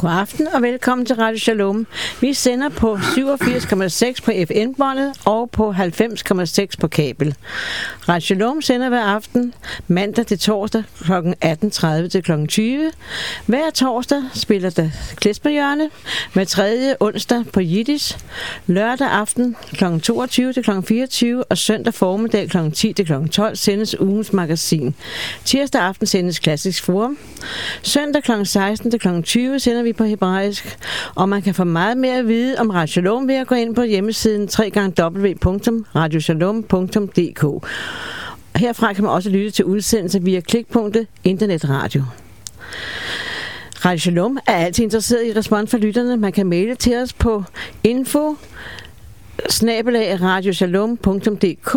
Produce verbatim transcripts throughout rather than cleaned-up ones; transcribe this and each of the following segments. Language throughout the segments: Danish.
God aften og velkommen til Radio Shalom. Vi sender på syvogfirs komma seks på F M-båndet og på halvfems komma seks på kabel. Radio Shalom sender hver aften mandag til torsdag kl. atten tredive til kl. tyve. Hver torsdag spiller der Klesmerhjørne, hver tredje onsdag på Jiddisch, lørdag aften kl. toogtyve til kl. fireogtyve og søndag formiddag kl. ti til kl. tolv sendes ugens magasin. Tirsdag aften sendes Klassisk Forum. Søndag kl. seksten til kl. tyve sender vi på hebraisk, og man kan få meget mere at vide om Radio Shalom ved at gå ind på hjemmesiden w w w punktum radio shalom punktum d k. Herfra kan man også lytte til udsendelser via klikpunktet internetradio. Radio Shalom er altid interesseret i respons fra lytterne. Man kan maile til os på info snabel-a radio shalom punktum d k.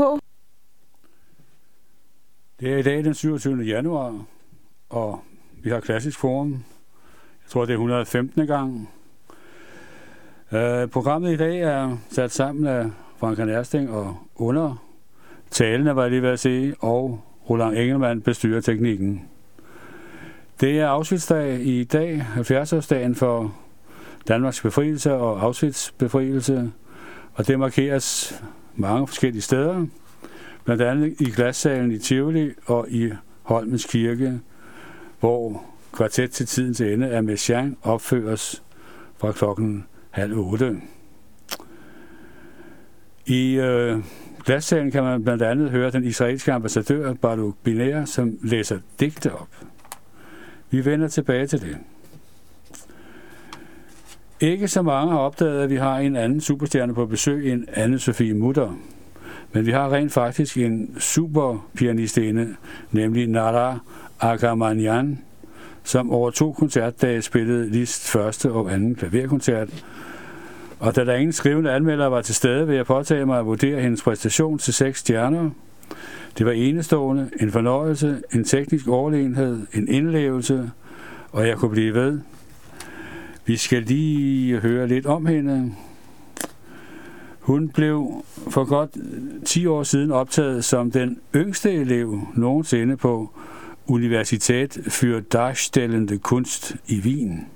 Det er i dag den syvogtyvende januar, og vi har Klassisk Forum. Jeg tror, det er et hundrede og femtende gang. Uh, programmet i dag er sat sammen af Frank Ersting og under talene, var jeg lige ved at sige, og Roland Engelmann bestyrer teknikken. Det er Auschwitz-dag i dag, halvfjerds-årsdagen for Danmarks befrielse og Auschwitz befrielse, og det markeres mange forskellige steder, blandt andet i Glassalen i Tivoli og i Holmens Kirke, hvor kvartet til tiden til ende af Messiaen opføres fra klokken halv otte. I øh, Glassalen kan man blandt andet høre den israelske ambassadør Baruch Binea, som læser digte op. Vi vender tilbage til det. Ikke så mange har opdaget, at vi har en anden superstjerne på besøg end Anne-Sophie Mutter. Men vi har rent faktisk en superpianistinde, nemlig Nara Agamanian, som over to koncertdage spillede Liszt første og anden klaverkoncert. Og da der ingen skrivende anmeldere var til stede, vil jeg påtage mig at vurdere hendes præstation til seks stjerner. Det var enestående, en fornøjelse, en teknisk overlegenhed, en indlevelse, og jeg kunne blive ved. Vi skal lige høre lidt om hende. Hun blev for godt ti år siden optaget som den yngste elev nogensinde på Universität für Darstellende Kunst i Wien.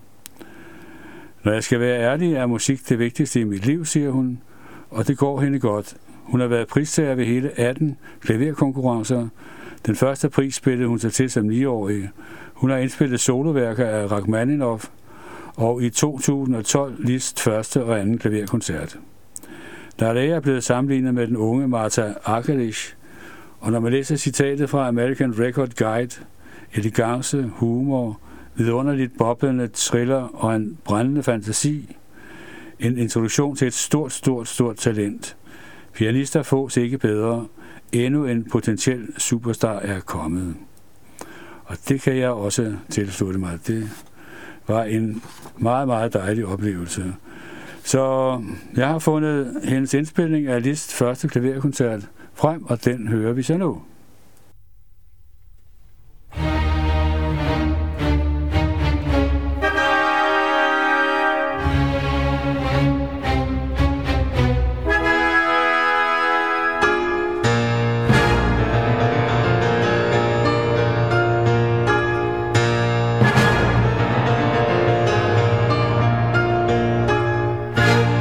Når jeg skal være ærlig, er musik det vigtigste i mit liv, siger hun, og det går hende godt. Hun har været pristager ved hele atten klaverkonkurrencer. Den første pris spillede hun sig til som niårig. Hun har indspillet soloværker af Rachmaninoff, og i to tusind og tolv Liszt første og anden klaverkoncert. Nara er blevet sammenlignet med den unge Martha Argerich, og når man læser citatet fra American Record Guide, elegance, humor, vidunderligt boblende thriller og en brændende fantasi, en introduktion til et stort, stort, stort talent. Pianister fås ikke bedre, endnu en potentiel superstar er kommet. Og det kan jeg også tilslutte mig. Det var en meget, meget dejlig oplevelse. Så jeg har fundet hendes indspilning af Liszts første klaverkoncert frem, og den hører vi så nu.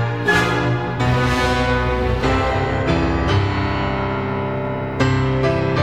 Thank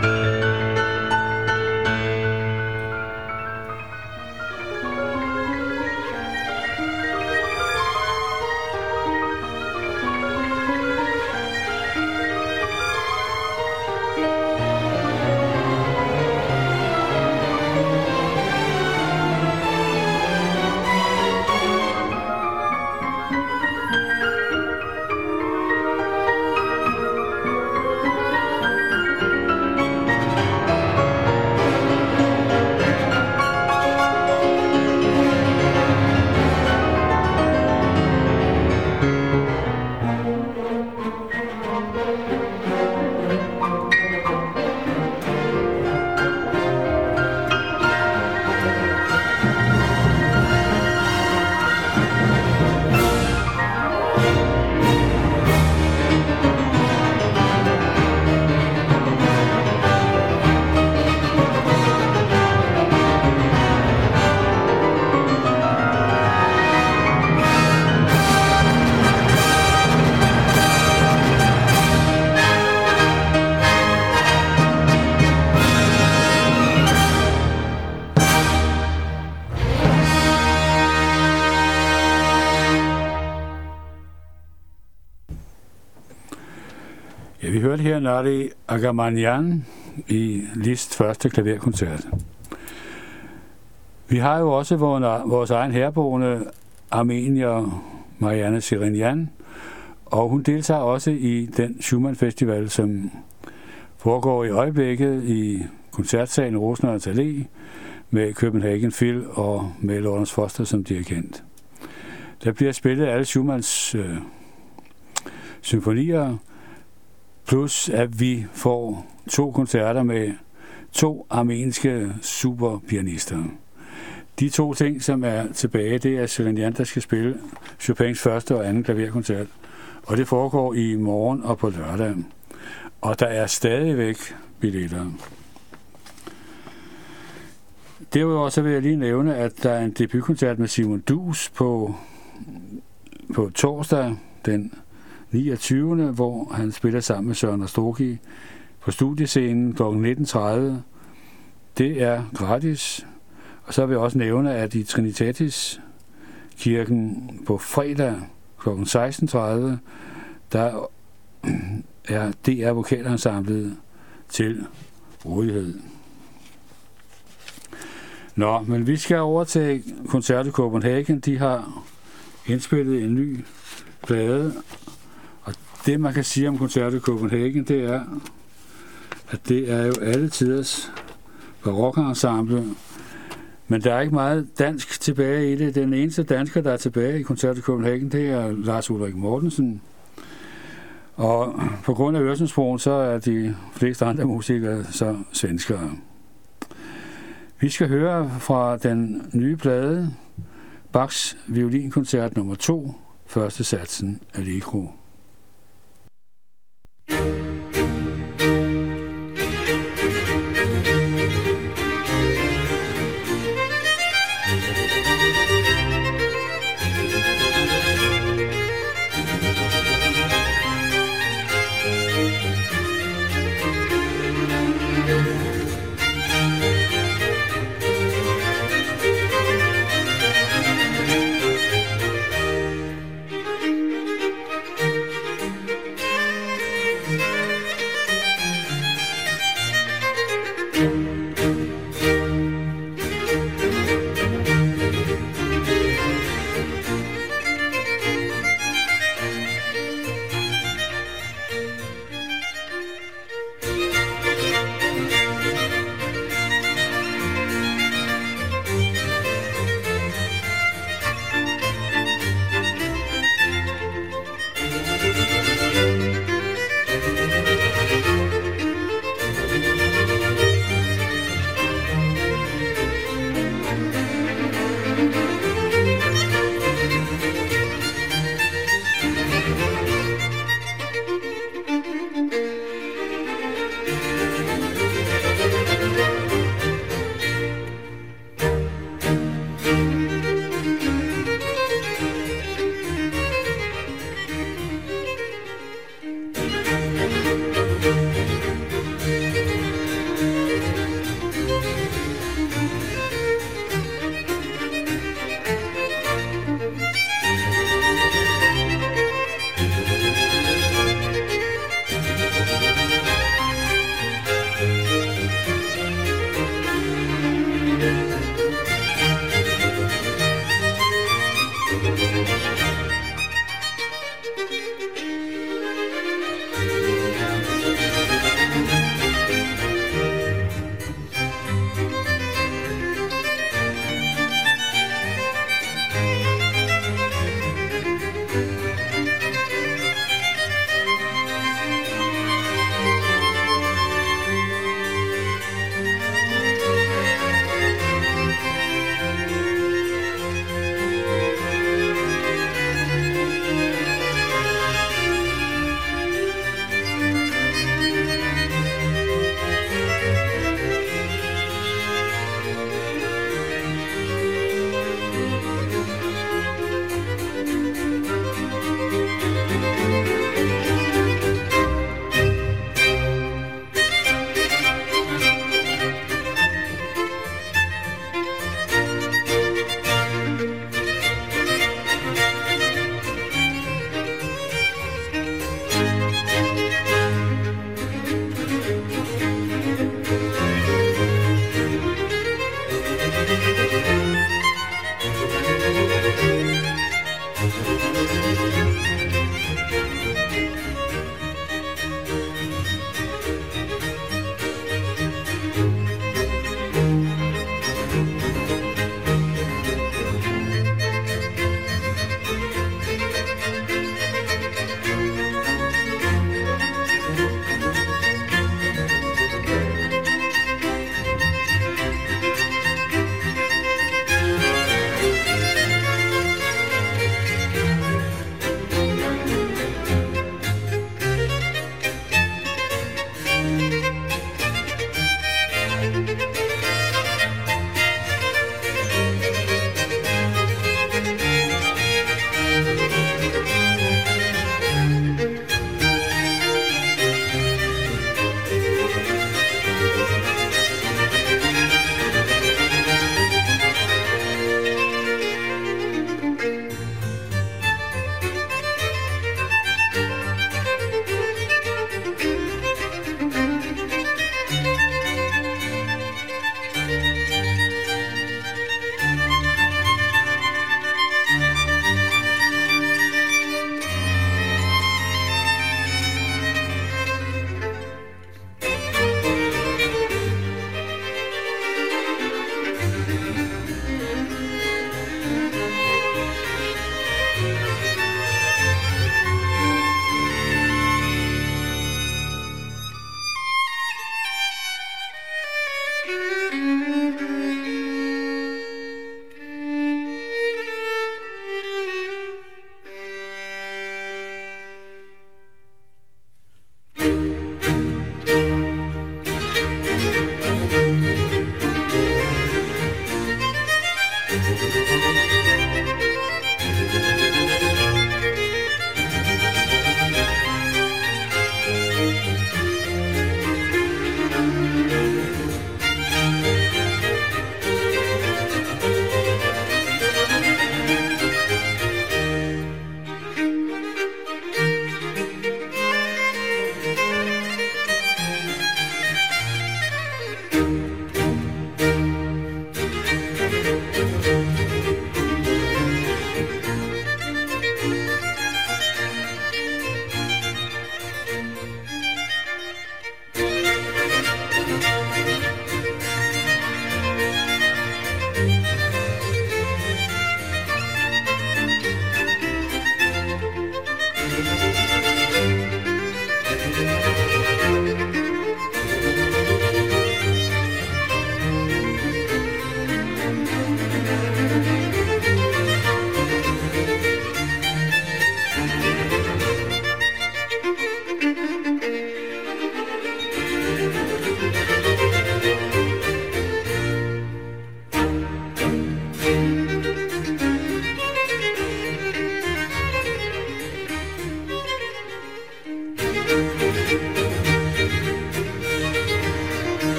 Ja, vi hørte her Nari Argamanyan i Liszts første klaverkoncert. Vi har jo også vores egen herboende armenier, Marianne Shirinyan, og hun deltager også i den Schumann Festival, som foregår i øjeblikket i koncertsalen Rosenørns Allé med Copenhagen Phil og med Lawrence Foster som dirigent. Der bliver spillet alle Schumanns øh, symfonier, plus at vi får to koncerter med to armenske superpianister. De to ting, som er tilbage, det er Shirinyan, der skal spille Chopins første og anden klaverkoncert, og det foregår i morgen og på lørdag. Og der er stadigvæk billetter. Derudover så vil jeg lige nævne, at der er en debutkoncert med Simon Dus på, på torsdag den niogtyvende hvor han spiller sammen med Søren Ostrogi på studiescenen kl. nitten tredive. Det er gratis. Og så vil jeg også nævne, at i Trinitatis kirken på fredag kl. seksten tredive, der er D R Vokalensemblet til rådighed. Nå, men vi skal over til Koncerto Copenhagen. De har indspillet en ny plade, og det man kan sige om Koncerto Copenhagen, det er, at det er jo alle tiders barokensemble, men der er ikke meget dansk tilbage i det. Den eneste dansker, der er tilbage i Koncerto Copenhagen, det er Lars Ulrik Mortensen. Og på grund af Øresundsbroen, så er de fleste andre musikere så svenskere. Vi skal høre fra den nye plade, Bachs violinkoncert nummer to, første satsen Allegro.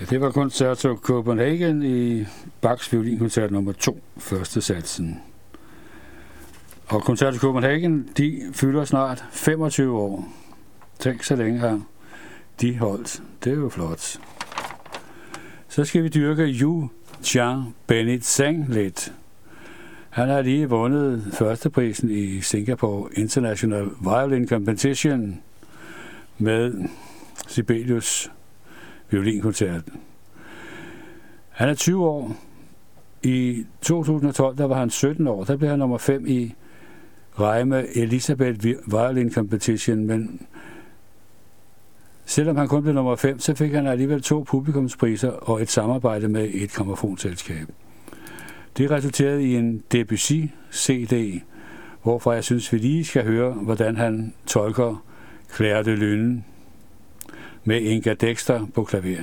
Ja, det var Concerto Copenhagen i Bachs violinkoncert nummer to, første satsen. Og Concerto Copenhagen, de fylder snart femogtyve år. Tænk, så længe har de holdt. Det er jo flot. Så skal vi dyrke Yu Chang Bennett Seng lidt. Han har lige vundet førsteprisen i Singapore International Violin Competition med Sibelius violinkoncert. Han er tyve år. I to tusind og tolv, der var han sytten år. Der blev han nummer fem i Reimer Elisabeth Violin Competition, men selvom han kun blev nummer fem, så fik han alligevel to publikumspriser og et samarbejde med et grammofonselskab. Det resulterede i en Debussy-C D, hvorfra jeg synes, vi lige skal høre, hvordan han tolker Clair de Lune med Inga Dexter på klaver.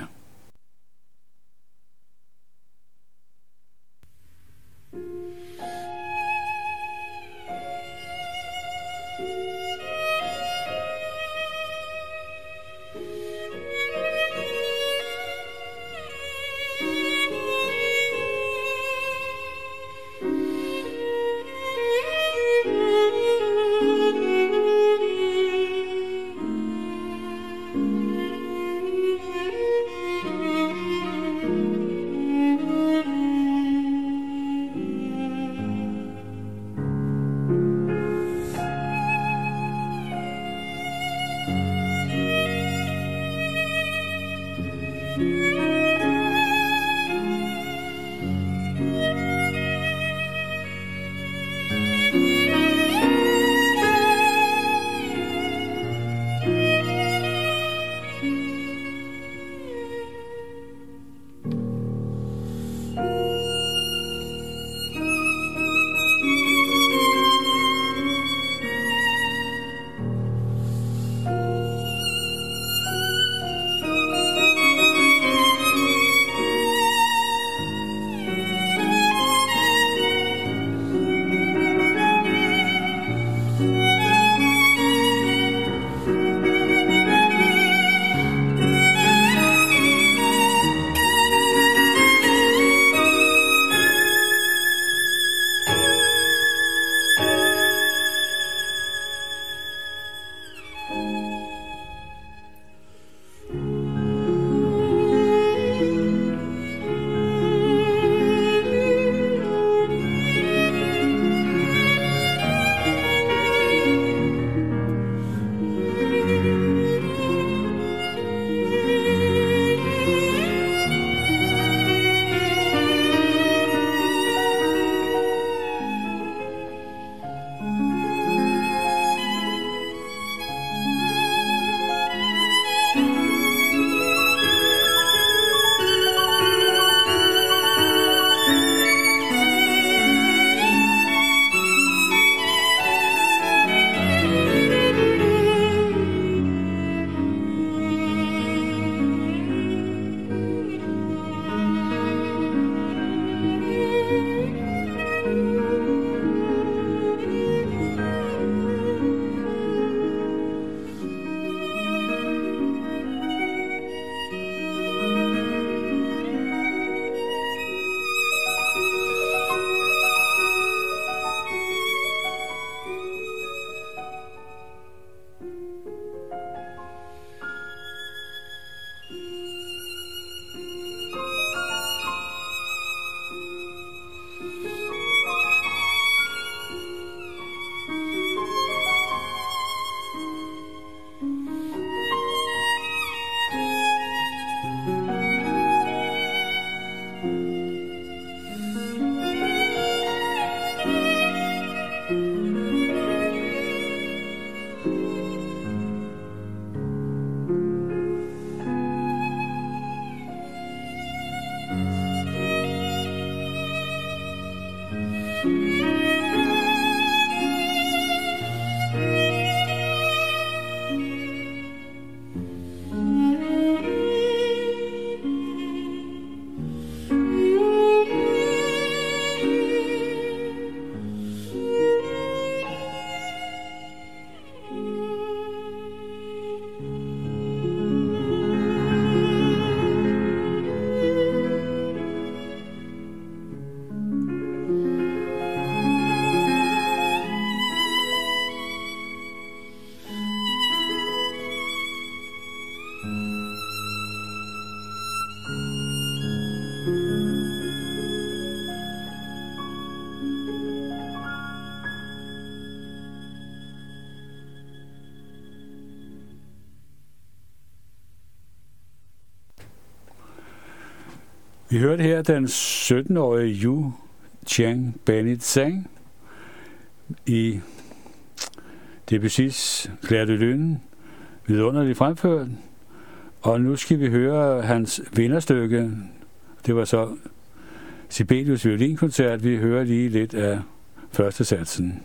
Vi hørte her den sytten-årige Yu Cheng Benit Sang i Debussys Clair de Lune, vidunderligt fremført. Og nu skal vi høre hans vinderstykke. Det var så Sibelius violinkoncert. Vi hører lige lidt af første satsen.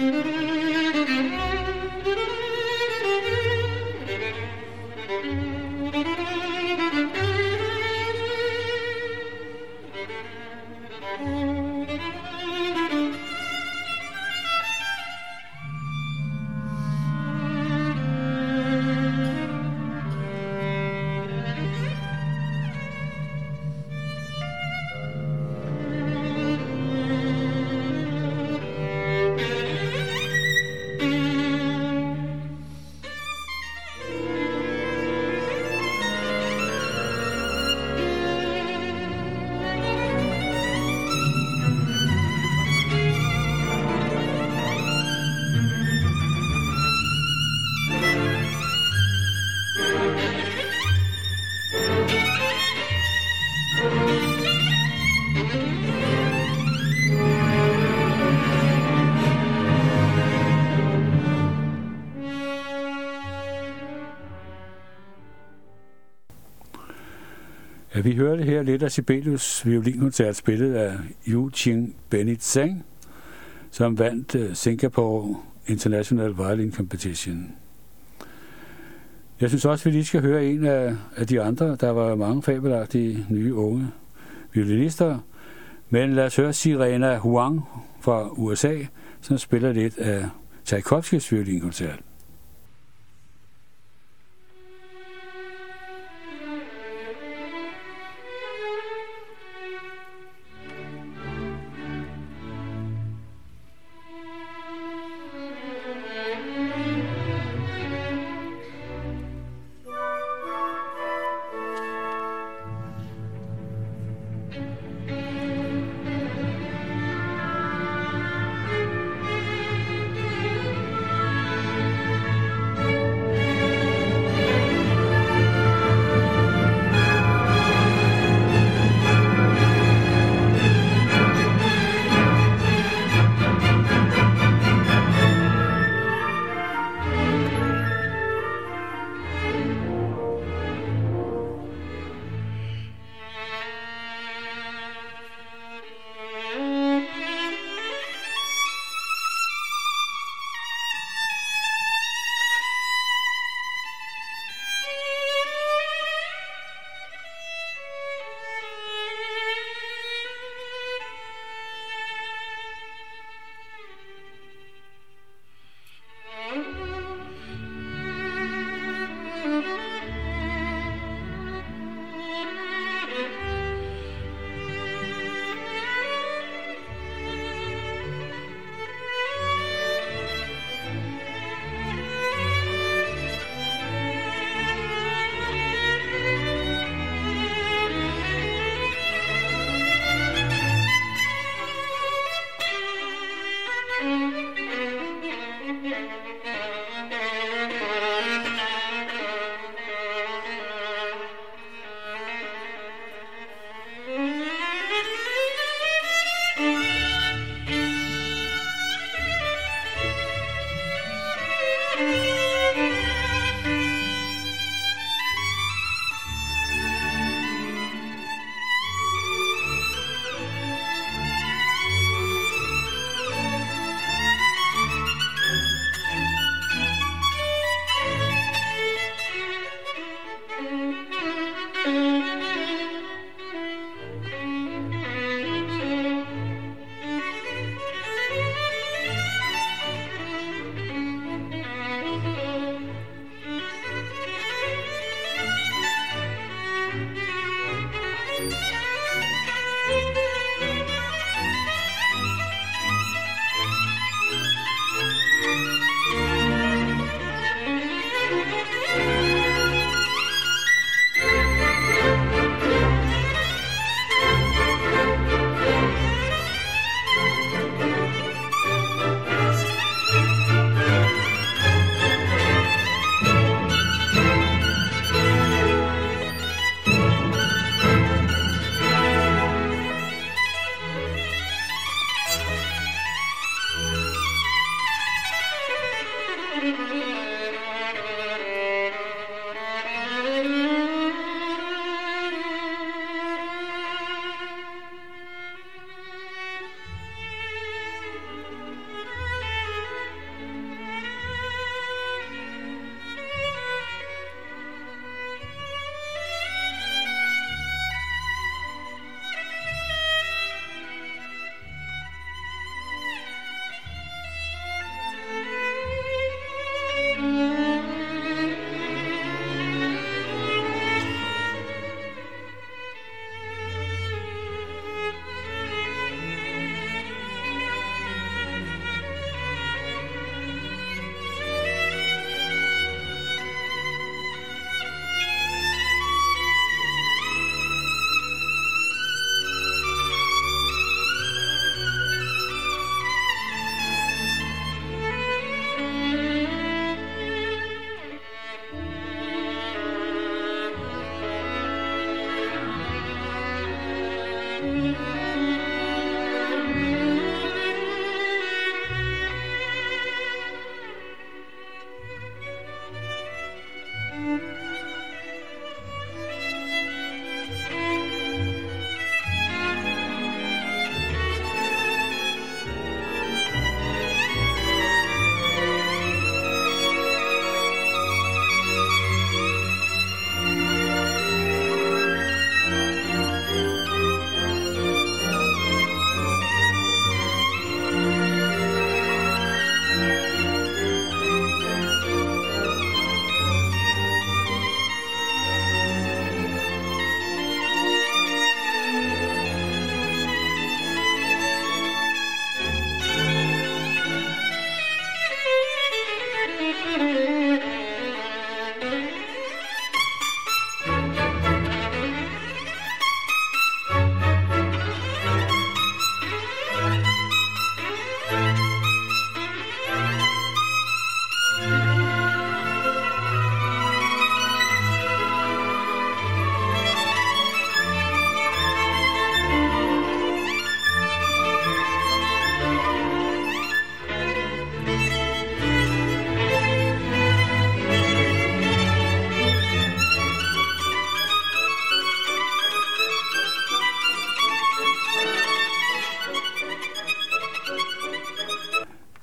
Ja, vi hørte her lidt af Sibelius violinkoncert spillet af Yu Ching Benitseng, som vandt Singapore International Violin Competition. Jeg synes også, at vi lige skal høre en af, af de andre. Der var mange fabelagtige nye unge violinister. Men lad os høre Sirena Huang fra U S A, som spiller lidt af Tchaikovskys violinkoncert.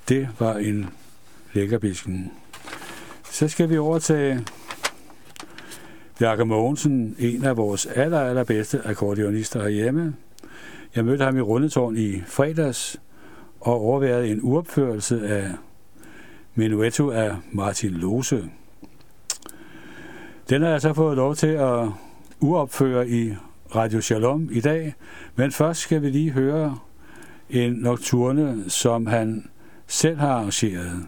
det var en lækkerbisken. Så skal vi overtage Bjarke Mogensen, en af vores aller, allerbedste akkordeonister herhjemme. Jeg mødte ham i Rundetårn i fredags og overværede en uopførelse af Menuetto af Martin Lose. Den har jeg så fået lov til at uopføre i Radio Shalom i dag, men først skal vi lige høre en nocturne, som han selv har arrangeret.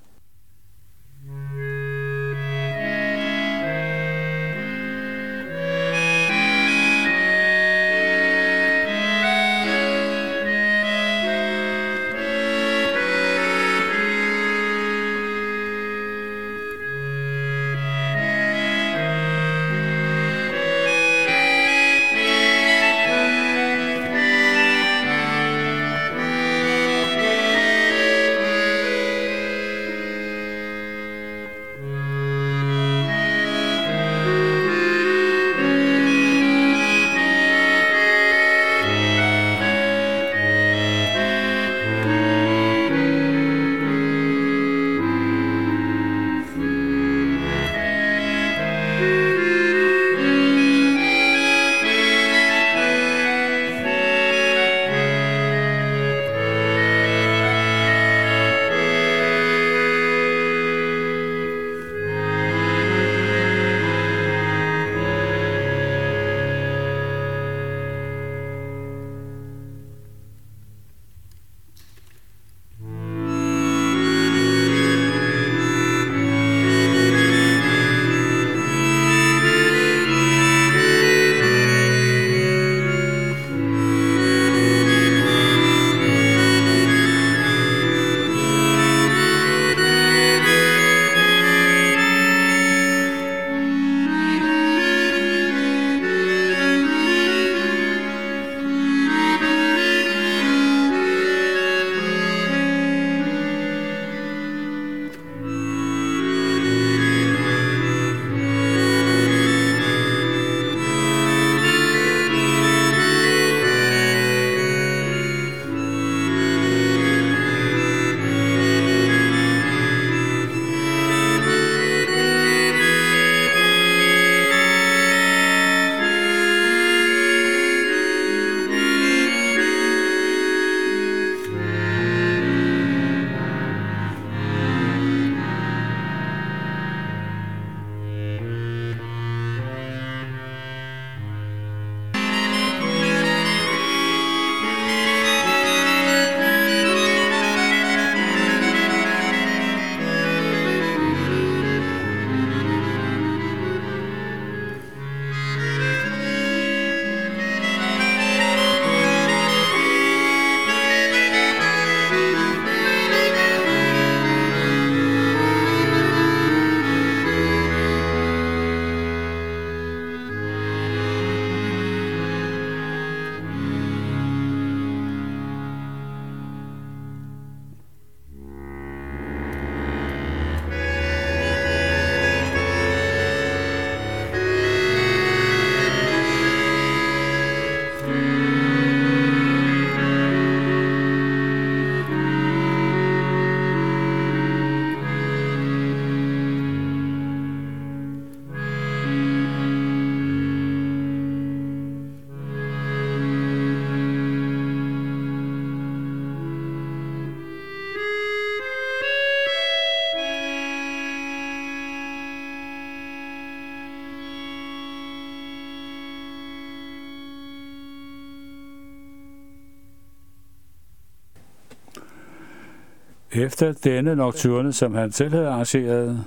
Efter denne nocturne, som han selv havde arrangeret,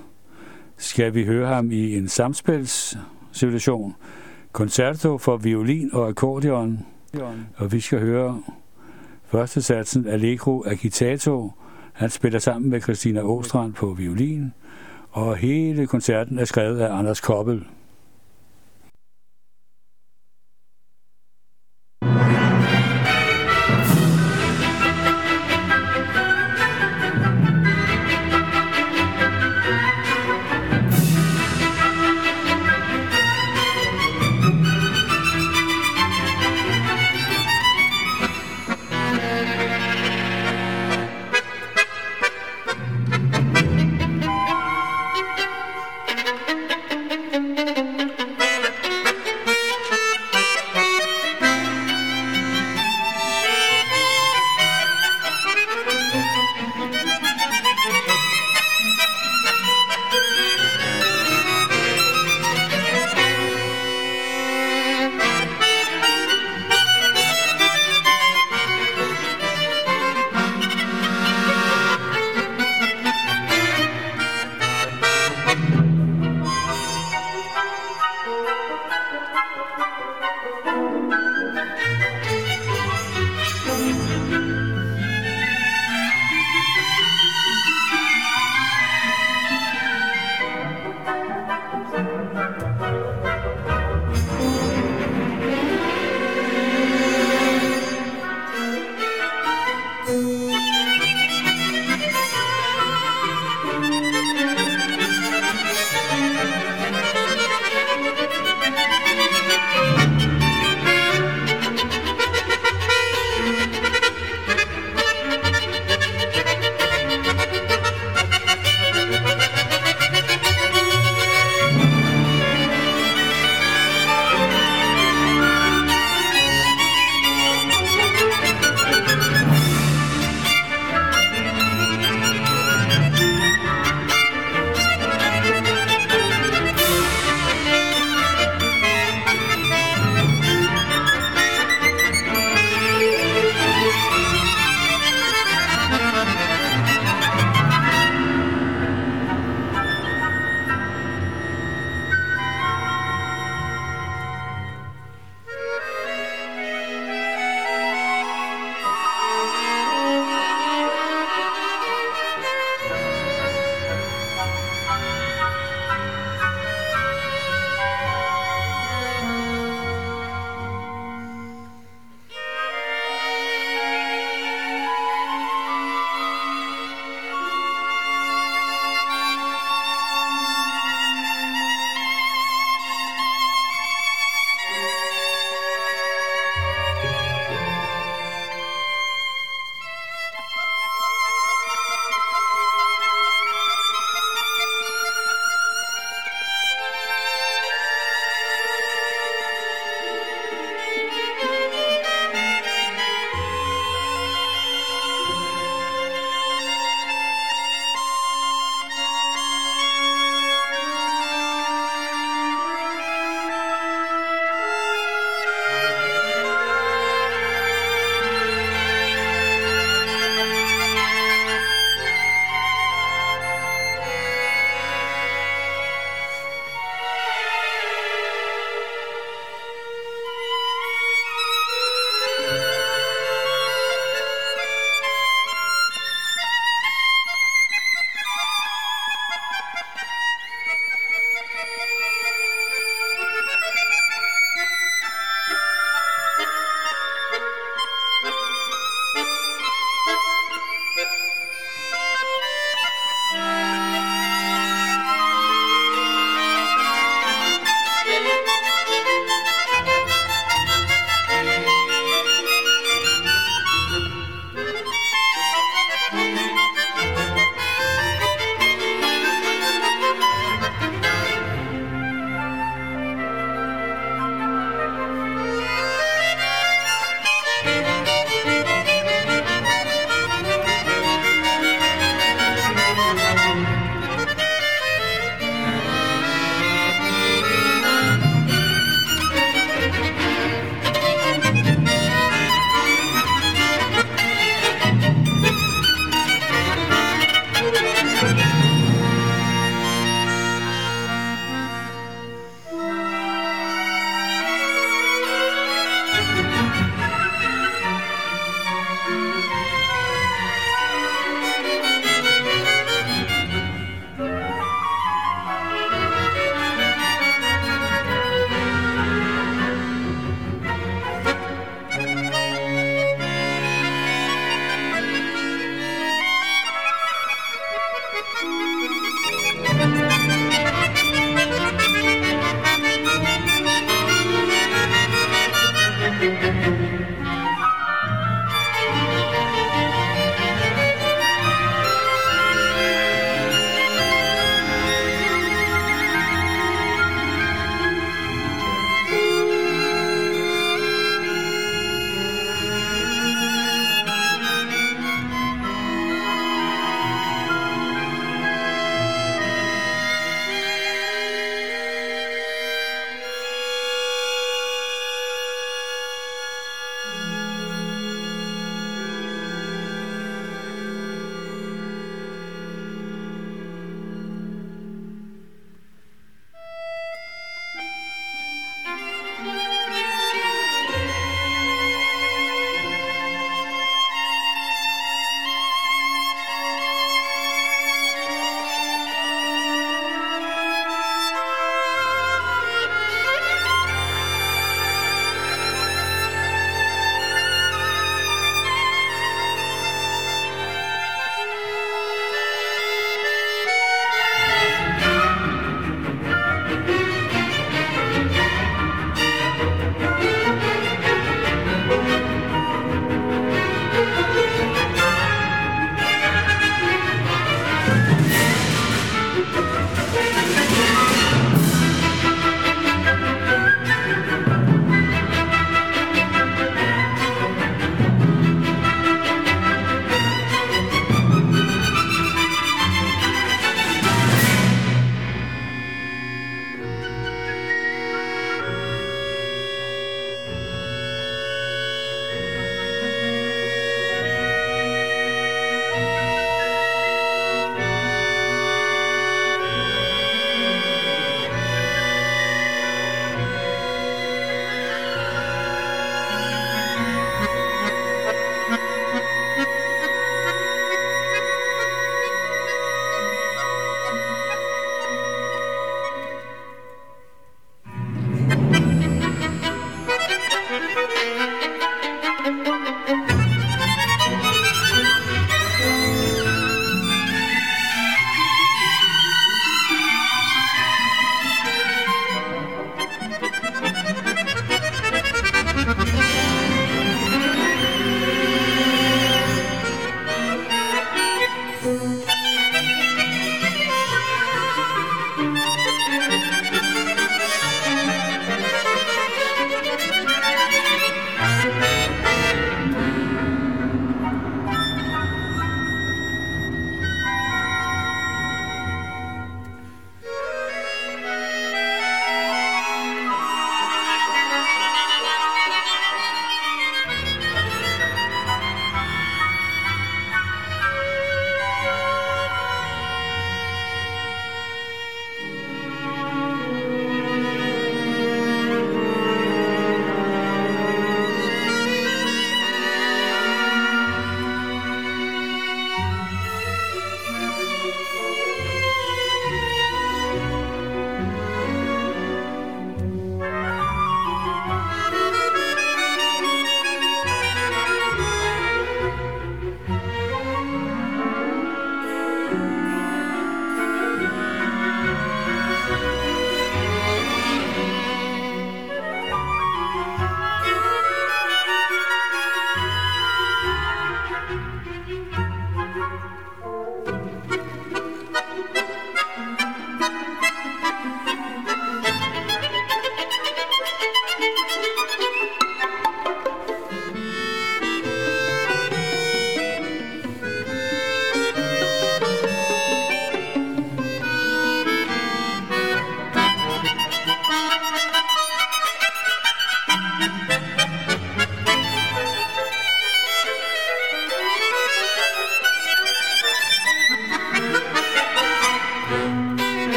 skal vi høre ham i en samspilssituation, concerto for violin og akkordeon, og vi skal høre første satsen Allegro agitato. Han spiller sammen med Christina Åstrand på violin, og hele koncerten er skrevet af Anders Koppel.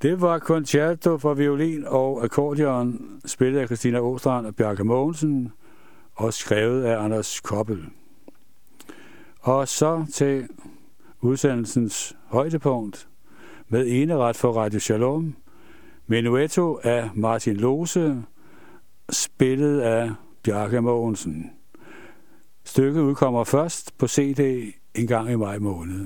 Det var Concerto for violin og akkordeon, spillet af Christina Åstrand og Bjarke Mogensen, og skrevet af Anders Koppel. Og så til udsendelsens højdepunkt, med eneret for Radio Shalom, Menuetto af Martin Lose, spillet af Bjarke Mogensen. Stykket udkommer først på C D en gang i maj måned.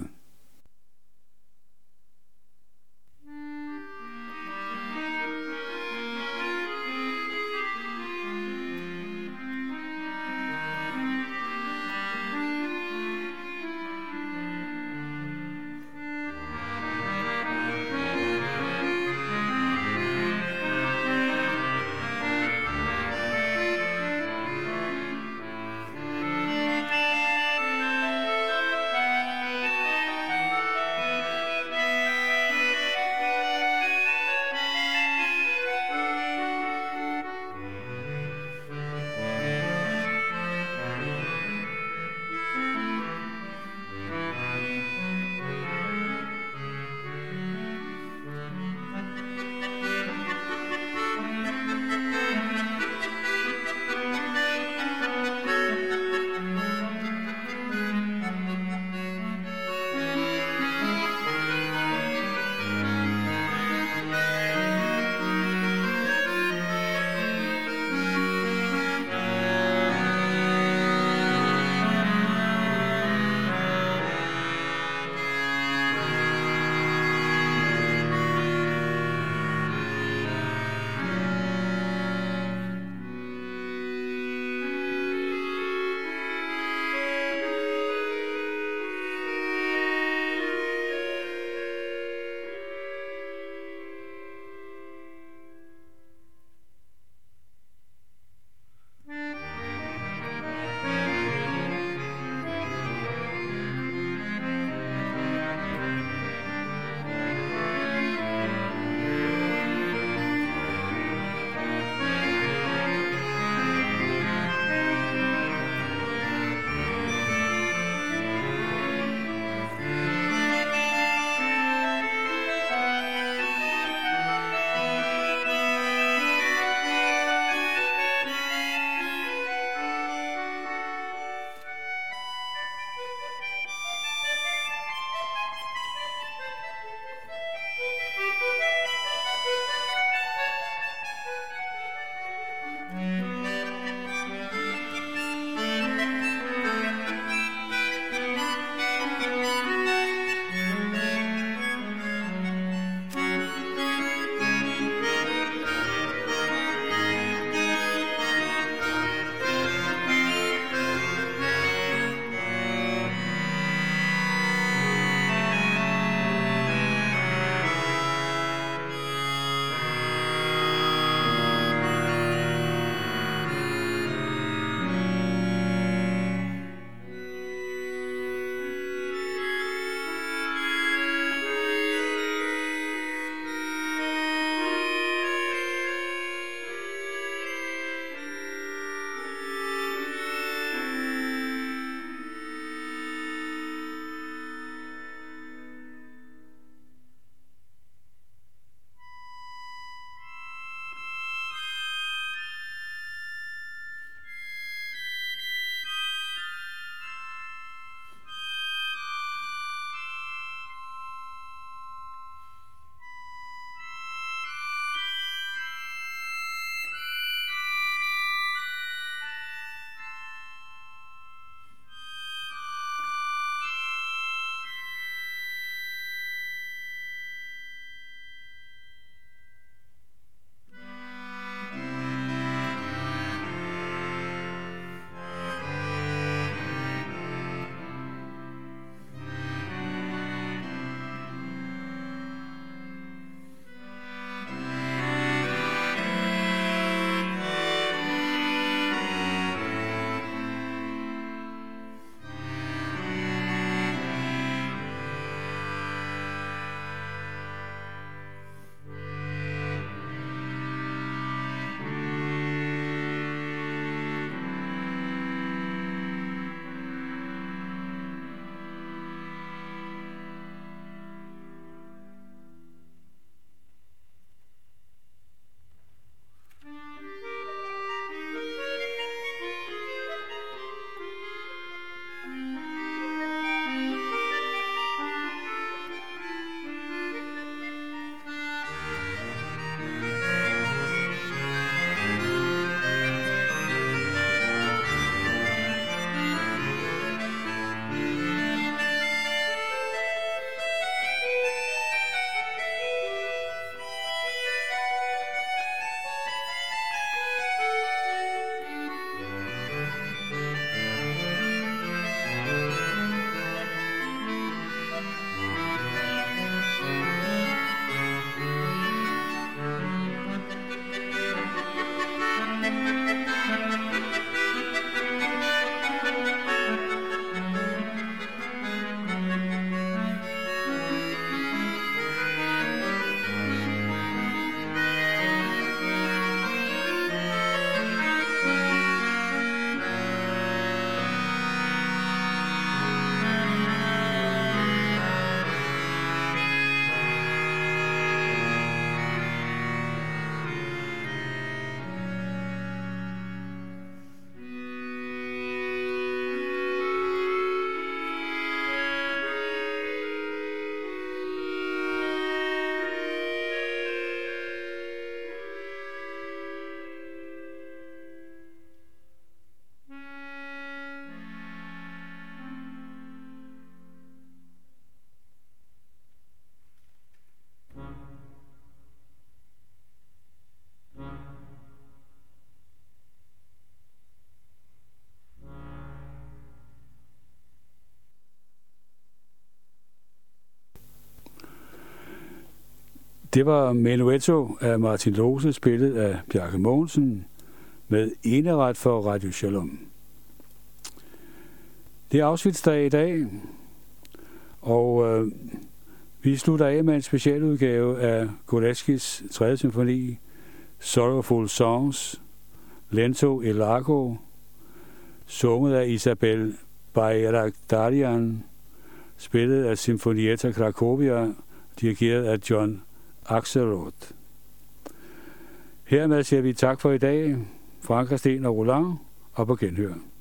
Det var Menuetto af Martin Lose, spillet af Bjarke Mogensen, med eneret for Radio Shalom. Det er afsnitsdag i dag, og øh, vi slutter af med en specialudgave af Goleskis tredje symfoni, Sorrowful Songs, Lento e Largo, sunget af Isabel Bayrakdarian, spillet af Sinfonietta Cracovia, dirigeret af John Axelrod. Hermed siger vi tak for i dag, Frank, Sten og Roland, og på genhør.